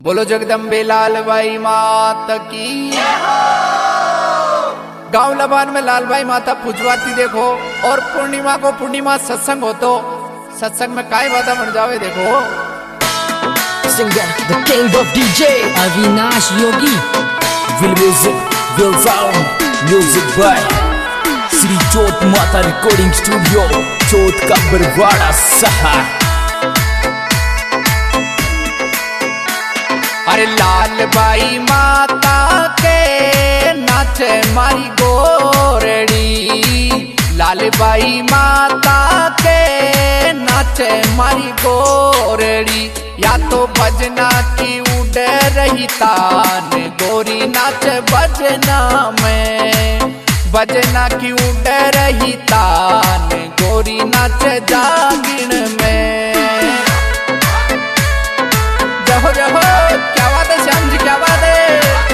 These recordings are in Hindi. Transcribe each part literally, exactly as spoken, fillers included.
बोलो जगदम्बे लाल बाई माता की। गांव लबान में लाल बाई माता पूजवाती देखो, और पूर्णिमा को पूर्णिमा सत्संग हो तो सत्संग में काय बाधा बन जावे देखो। Singer, the king of D J, Avinash Yogi. Will music, will sound, music by Sri Jot Mata Recording Studio, Jot ka Barwada Saha. अरे लाल बाई माता के नाचे मारी गोरड़ी, लाल बाई माता के नाचे मारी गोरड़ी। या तो भजना की उड़ रही तान, गोरी नाच भजना में, भजना की उड़ रही तान, गोरी नाच जागिन में। जहो जहो, क्या बात है श्याम जी, क्या बात है।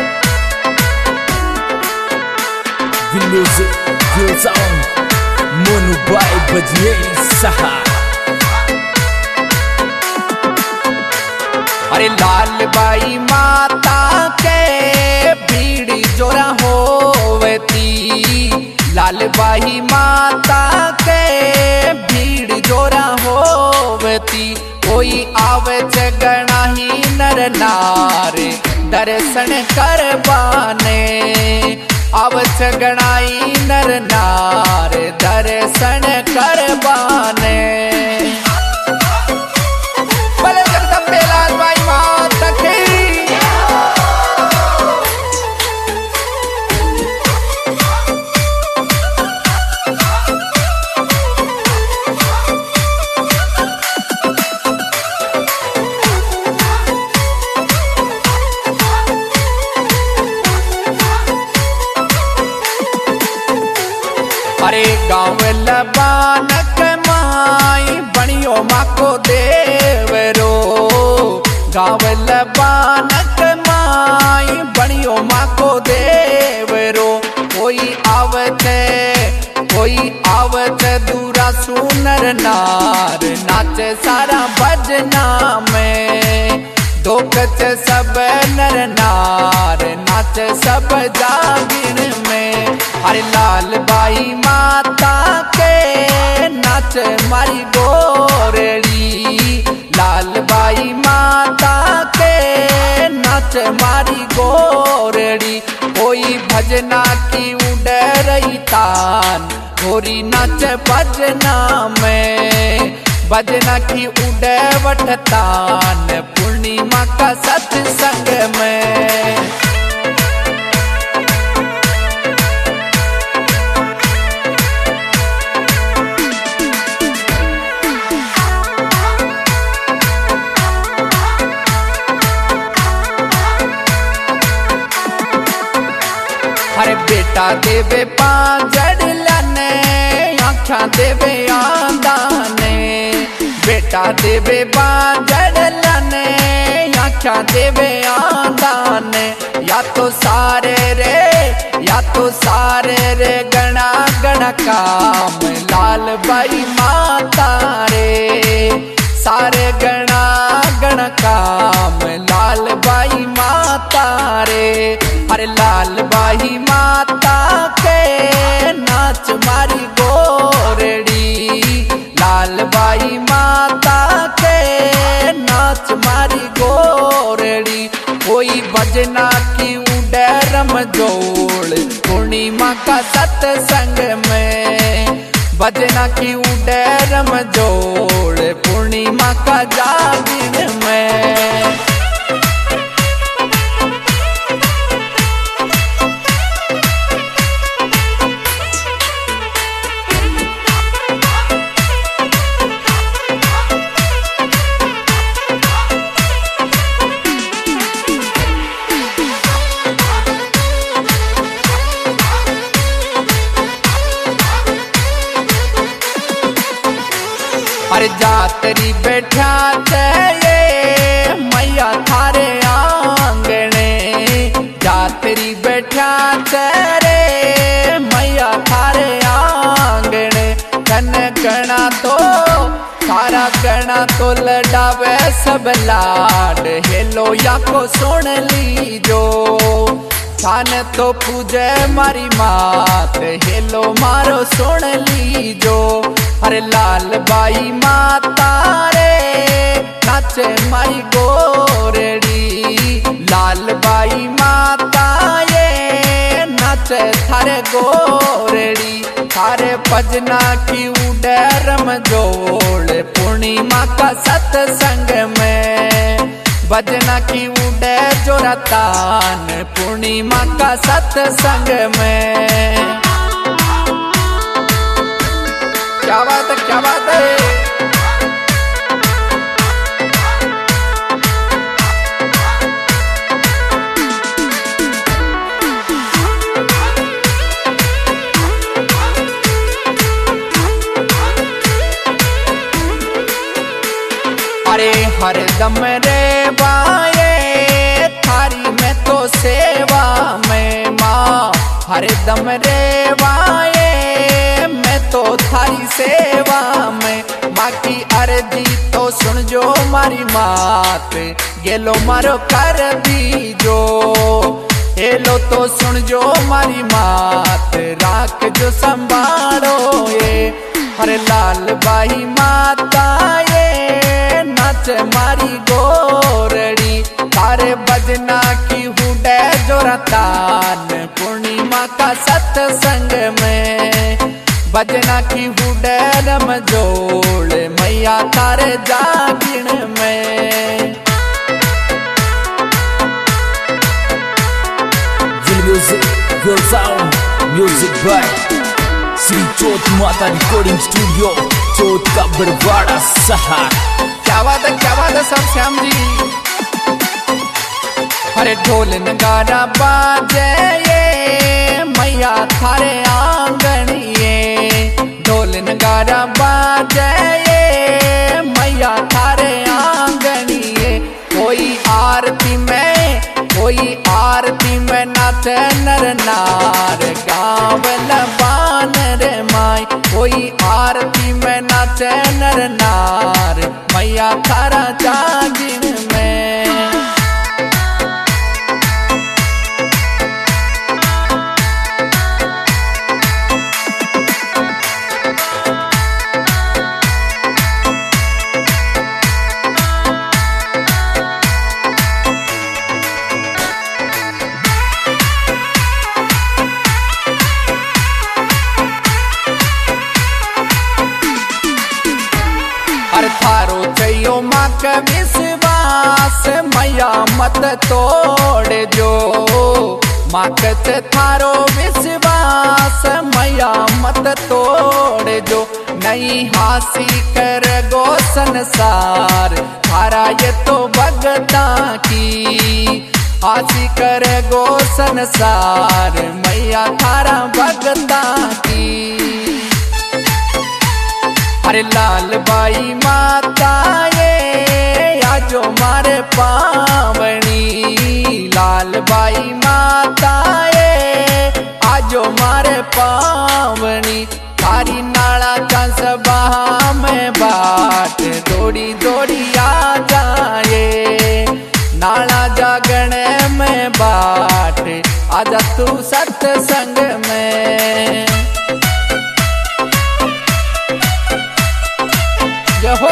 Will music, will sound, Monu by Bajneri Saha. अरे लाल बाई माता के भीड़ जोरा होवती, लाल बाई माता के भीड़ जोरा होवती। कोई आवे गणा ही नर नार दर्शन करवाने, आवच गणाई नर नार दर्शन करवाने। बोले जगदम्बे लाल बाई माता की। अरे गाँव लबानक माई बनियो माँ को देवरो, गाँव लबानक माई बनियो माँ को देवरो। कोई आवत कोई आवत दूरा सुनर नार, नाचे सारा भजना में। दो कच सब नर नार नाचे सब जागिन में। अरे लाल बाई माता के नाच मारी गोरड़ी, लाल बाई माता के नाच मारी गोरड़ी। कोई भजना की उड़ रही तान, गोरी नाच भजना में, भजना की उड़ वटतान, पूर्णिमा का सत्संग में। अरे बेटा देवे पांजड़ लाने, आँखा देवे आंदाने, बेटा देवे पांजड़ लाने, आँखा देवे आंदाने। या तो सारे रे या तो सारे रे गणा गणा काम, लाल बाई माता रे सारे गणा गण काम, लाल बाई माता रे। अरे लाल बाई माता के नाच मारी गोरड़ी, लाल बाई माता के नाच मारी गोरड़ी। कोई भजना की उड़रम जोड़, पूर्णिमा का सत्संग में, भजना की उड़रम जोड़, पूर्णिमा का जागिन में। अरे जातरी बैठा ये मैया थारे आंगने, जातरी बैठा रे मैया थारे आंगने। कन गणा तो थारा गणा तो लडावे सब लाड, हेलो या को सुन लीजो। थान तो पूजे मारी मात, हेलो मारो सुन लीजो। अरे लाल बाई माता रे नाचे माई गोरड़ी, लाल बाई माता ये नाचे थारे गोरड़ी। थारे भजना की उडरम जोड़, पूर्णिमा का सत्संग में भजना की उड़े जो रतान, पूर्णिमा का सत्संग में। क्या बात है, क्या बात है। अरे हर दम रे बाए थारी में तो सेवा में माँ, हर दम रे बाए मैं तो थारी सेवा में। माँ की अर्जी तो सुन जो मारी मात, गेलो मारो कर दीजो। हेलो तो सुन जो मारी मात, राख जो संभालो ये। हरे लाल बाई माता ये नाच मारी गोरड़ी, थारे भजना की हुडे जो रतान, पूर्णिमा का सत्संग में भजना की हुडे रम जोड़, मैया थारे जागिण में। Music will sound, music by Shri जोत माता रिकॉर्डिंग स्टूडियो, जोत का बरवाड़ा सहार। क्या बात है, क्या बात है सब श्याम जी। अरे ढोल नगारा बाजे ये मैया थारे आंगन ये, ढोल नगारा बाजे ये मैया थारे आंगन ये। कोई आरती में, कोई आरती में नाचे नर नार, गावल बान रे माई। कोई आरती में नाचे नर नार, मैया थारा जागिन में। अरे थारो चयो माँ का विश्वास, मैया मत तोड़ जो। माँ के थारो विश्वास, मैया मत तोड़ जो। नहीं हासी कर गो संसार, थारा ये तो भगता की। हासी कर गो संसार, मैया थारा भगता की। अरे लाल बाई माता ये आजो मारे पावनी, लाल बाई माता ये आजो मारे पावनी। थारी नाला का सभा में बाट, दौड़ी दौड़ी आ जाए। नाला जागने में बाट, आजा तू सत्संग में। हो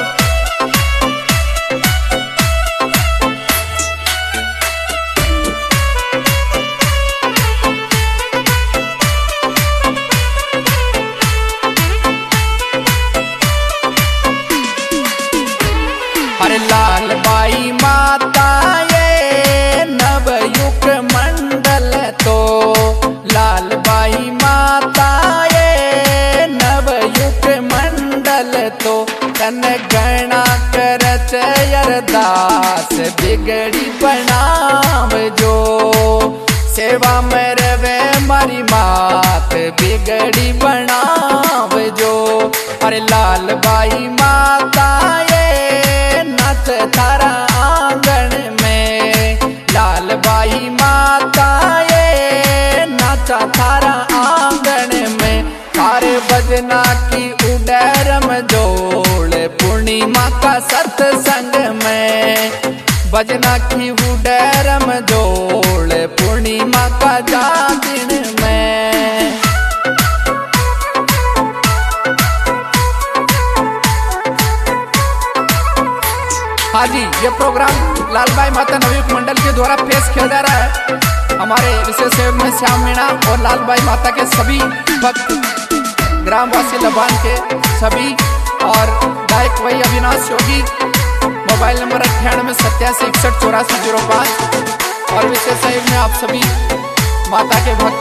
अरे लाल बाई माता ये नवयुग मंडल तो, लाल बाई माता ये नवयुग मंडल तो। तन गणा करत अरदास, बिगड़ी बनाव जो। सेवा में रवे मारी मात, बिगड़ी बनाव जो। अरे लाल बाई माता ये नाच थारा आंगन में, लाल बाई माता ये नाचा थारा आंगन में। थारे भजना की उडरम जोड़, भजना की उडैरम जोड़ पूर्णिमा का जागिन में। हाँ जी, ये प्रोग्राम लालबाई माता नवयुग मंडल के द्वारा पेश किया जा रहा है। हमारे विशेष सेवक में श्याम मीणा और लालबाई माता के सभी भक्त, ग्रामवासी लबान के सभी, और गायक वही अविनाश योगी। मोबाइल नंबर अट्ठानवे सत्तासी इकसठ चौरासी जीरो पाँच। और विशेष सेवक में आप सभी माता के भक्त।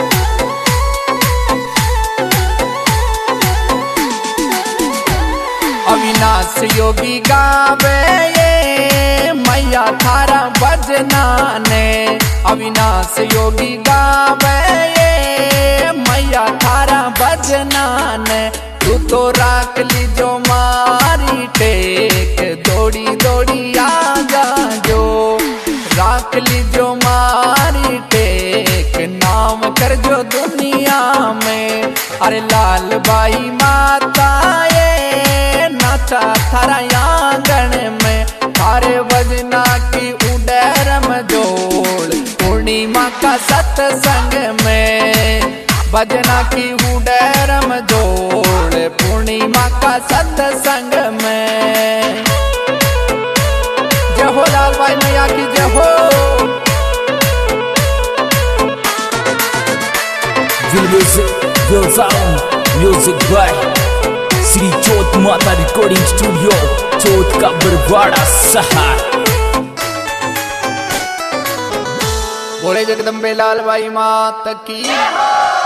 अविनाश योगी गावे ये मैया थारा भजना ने। अविनाश योगी गावे ये मैया थारा भजना ने। तू तो राख ली जो मारी टेक, दौड़ी दौड़ी आजा जो राख ली जो मारी टेक, नाम कर जो दुनिया में। अरे लालबाई माता ये नाचा थारा आंगन में, थारे भजना की उडैरम जोड़ पूर्णिमा का सत्संग में। भजना की उडैरम जोड़ पूर्णिमा का सत्संग में। जय हो लालबाई मैया की जय हो। Will music, will sound, music by Shri जोत माता रिकॉर्डिंग स्टूडियो, जोत का बरवाड़ा सहार। बोले जगदम्बे लालबाई माता की।